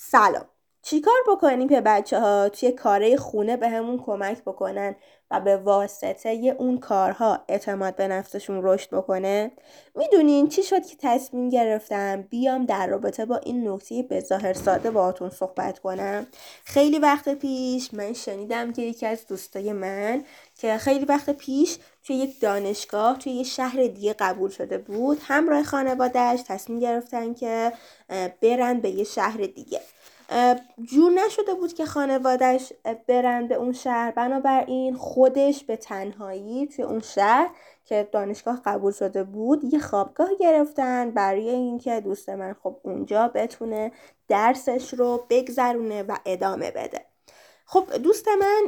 سلام. چیکار بکنیم که بچه‌ها توی کارهای خونه بهمون کمک بکنن و به واسطه اون کارها اعتماد به نفسشون رشد بکنه؟ میدونین چی شد که تصمیم گرفتم بیام در رابطه با این نکته به ظاهر ساده باهاتون صحبت کنم؟ خیلی وقت پیش من شنیدم که یکی از دوستای من که خیلی وقت پیش توی یک دانشگاه توی یه شهر دیگه قبول شده بود، همراه خانواده‌اش تصمیم گرفتن که برن به یه شهر دیگه. جور نشده بود که خانواده‌اش برن به اون شهر، بنابراین خودش به تنهایی توی اون شهر که دانشگاه قبول شده بود یه خوابگاه گرفتن برای اینکه دوست من خب اونجا بتونه درسش رو بگذرونه و ادامه بده. خب دوست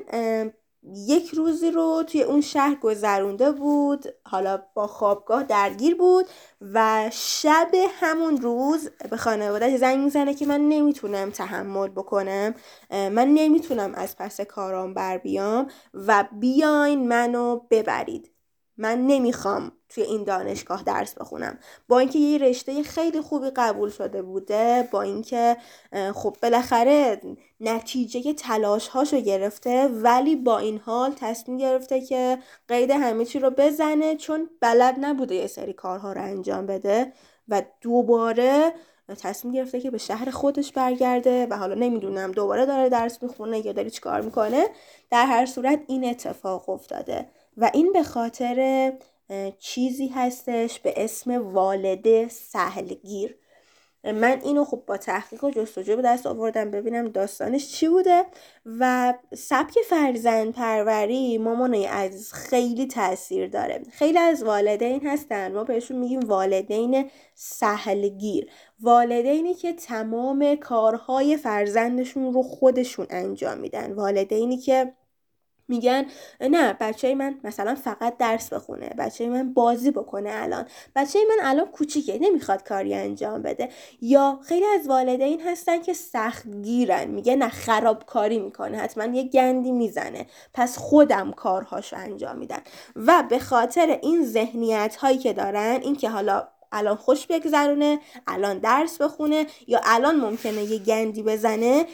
من یک روزی رو توی اون شهر گذرونده بود، حالا با خوابگاه درگیر بود و شب همون روز به خانواده‌اش زنگ میزنه که من نمیتونم تحمل بکنم، من نمیتونم از پس کارام بر بیام و بیاین منو ببرید. من نمیخوام توی این دانشگاه درس بخونم. با اینکه یه رشته خیلی خوبی قبول شده بوده، با اینکه خب بالاخره نتیجه تلاش هاشو گرفته، ولی با این حال تصمیم گرفته که قید همه چی رو بزنه، چون بلد نبوده یه سری کارها رو انجام بده و دوباره تصمیم گرفته که به شهر خودش برگرده و حالا نمیدونم دوباره داره درس میخونه یا داره چی کار میکنه. در هر صورت این اتفاق افتاده و این به خاطر چیزی هستش به اسم والده سهلگیر. من اینو خب با تحقیق و جستجو به دست آوردم ببینم داستانش چی بوده و سبک فرزند پروری مامانای عزیز خیلی تاثیر داره. خیلی از والدین هستن ما بهشون میگیم والدین سهلگیر، والدینی که تمام کارهای فرزندشون رو خودشون انجام میدن، والدینی که میگن نه بچه من مثلا فقط درس بخونه، بچه من بازی بکنه، بچه من الان کوچیکه نمیخواد کاری انجام بده. یا خیلی از والدین هستن که سخت گیرن، میگه نه خرابکاری میکنه، حتما یه گندی میزنه پس خودم کارهاشو انجام میدن و به خاطر این ذهنیت هایی که دارن، این که حالا الان خوش بگذرونه، الان درس بخونه یا الان ممکنه یه گندی بزنه،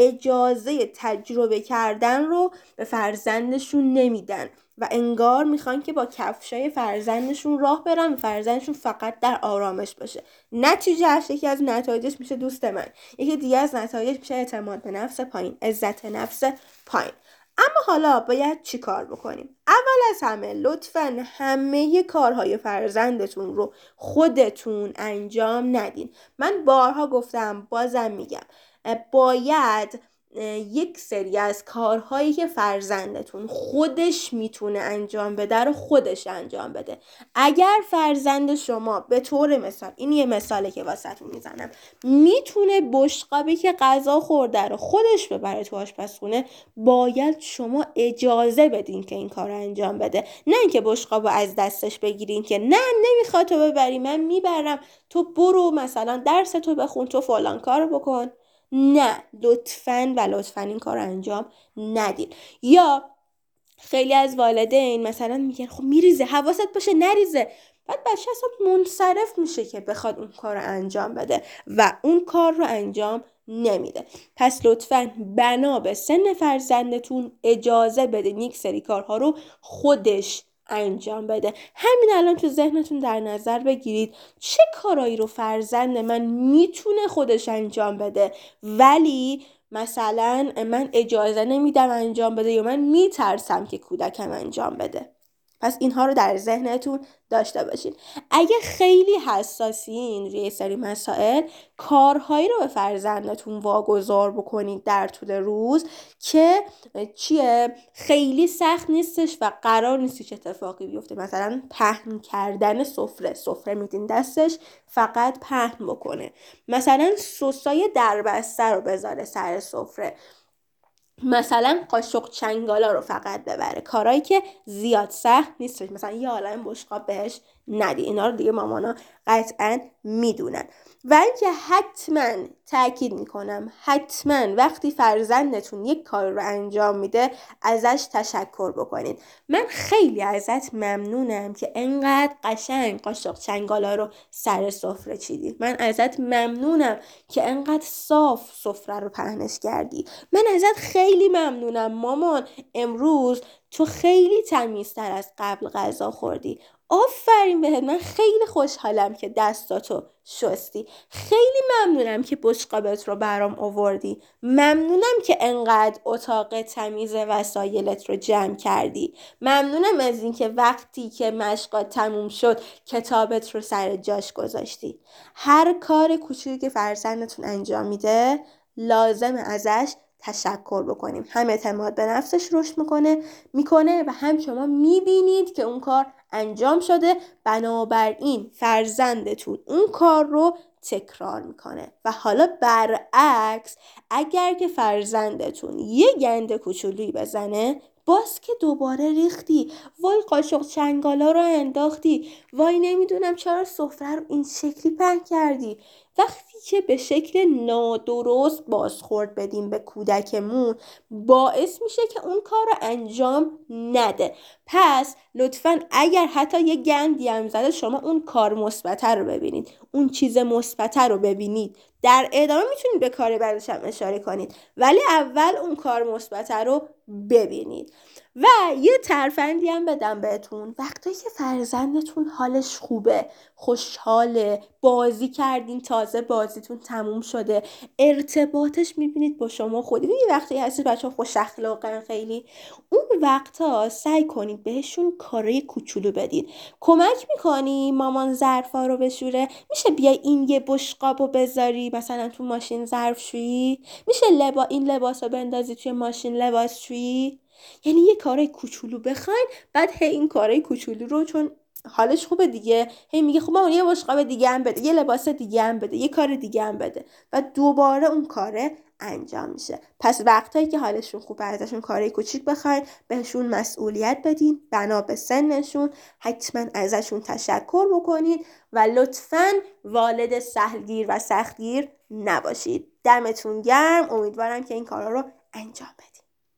اجازه تجربه کردن رو به فرزندشون نمیدن و انگار میخوان که با کفشای فرزندشون راه برن و فرزندشون فقط در آرامش باشه. نتیجهش یکی از نتایجش میشه دوست من، یکی دیگه از نتایجش میشه اعتماد به نفس پایین، عزت نفس پایین. اما حالا باید چی کار بکنیم؟ اول از همه لطفاً همه کارهای فرزندتون رو خودتون انجام ندین. من بارها گفتم بازم میگم، باید یک سری از کارهایی که فرزندتون خودش میتونه انجام بده رو خودش انجام بده. اگر فرزند شما به طور مثال، این یه مثاله که واسهتون میزنم، میتونه بشقابی که غذا خورده رو خودش ببره تو آشپزخونه، باید شما اجازه بدین که این کار رو انجام بده، نه اینکه بشقابو از دستش بگیرین که نه نمیخواد تو ببری من میبرم، تو برو مثلا درس تو بخون، تو فلان کارو بکن. نه لطفاً و لطفاً این کار رو انجام ندین. یا خیلی از والدین مثلا میگن خب میریزه حواست باشه نریزه، بعد بچه اصلا منصرف میشه که بخواد اون کار رو انجام بده و اون کار رو انجام نمیده. پس لطفاً بنا به سن فرزندتون اجازه بدین یک سری کارها رو خودش انجام بده. همین الان تو ذهنتون در نظر بگیرید چه کارایی رو فرزند من میتونه خودش انجام بده ولی مثلا من اجازه نمیدم انجام بده یا من میترسم که کودکم انجام بده. پس اینها رو در ذهنتون داشته باشین. اگه خیلی حساسین روی سری مسائل، کارهایی رو به فرزندتون واگذار بکنید در طول روز که خیلی سخت نیستش و قرار نیستش اتفاقی بیفته. مثلا پهن کردن سفره میدین دستش فقط پهن بکنه، مثلا سسای دربسته رو بذاره سر سفره، مثلا قاشق چنگالا رو فقط ببره، کارهایی که زیاد سخت نیستش، مثلا یه عالم بشقاب بهش ندی. اینا رو دیگه مامانا قطعا میدونن. و اینکه حتما تاکید میکنم، حتما وقتی فرزندتون یک کار رو انجام میده ازش تشکر بکنید. من خیلی ازت ممنونم که انقدر قشنگ قاشق چنگالا رو سر سفره چیدی. من ازت ممنونم که انقدر صاف سفره رو پهنش کردی. من ازت خیلی ممنونم مامان، امروز تو خیلی تمیزتر از قبل غذا خوردی. آفرین بهت، من خیلی خوشحالم که دستاتو شستی. خیلی ممنونم که بشقابت رو برام آوردی. ممنونم که انقدر اتاق تمیز وسایلت رو جمع کردی. ممنونم از اینکه وقتی که مشقات تموم شد کتابت رو سر جاش گذاشتی. هر کار کوچیکی که فرزندتون انجام میده لازم ازش تشکر بکنیم. هم اعتماد به نفسش رشد میکنه و هم شما میبینید که اون کار انجام شده، بنابراین فرزندتون اون کار رو تکرار میکنه. و حالا برعکس، اگر که فرزندتون یه گند کوچولی بزنه باز که دوباره ریختی، وای قاشق چنگالا رو انداختی، وای نمیدونم چرا سفره رو این شکلی پهن کردی. وقتی که به شکل نادرست بازخورد بدیم به کودکمون باعث میشه که اون کار رو انجام نده. پس لطفاً اگر حتی یه گندی هم زده شما اون کار مثبت رو ببینید، اون چیز مثبت رو ببینید. در ادامه میتونید به کار بعدش هم اشاره کنید، ولی اول اون کار مثبت رو ببینید. و یه ترفندی هم بدم بهتون، وقتی که فرزندتون حالش خوبه، خوشحاله، بازی کردین، تازه بازیتون تموم شده، ارتباطش میبینید با شما خودی. یه وقتی هستید بچه خوش اخلاقن خیلی، اون وقتا سعی کنید بهشون کارای کوچولو بدید. کمک میکنی مامان ظرفا رو بشوره؟ میشه بیای این یه بشقابو بذاری مثلا تو ماشین ظرفشویی؟ میشه این لباسو بندازی توی ماشین لباسشویی؟ یعنی یه کارای کوچولو بخواین، بعد این کارای کوچولو رو چون حالش خوبه دیگه میگه خب مامان یه بشقاب دیگه هم بده، یه لباس دیگه هم بده، یه کار دیگه هم بده، و دوباره اون کاره انجام میشه. پس وقتایی که حالشون خوبه ازشون کارای کوچیک بخواین، بهشون مسئولیت بدین بنا به سنشون، حتما ازشون تشکر بکنید و لطفاً والد سهلگیر و سختگیر نباشید. دمتون گرم، امیدوارم که این کارا رو انجام بدید.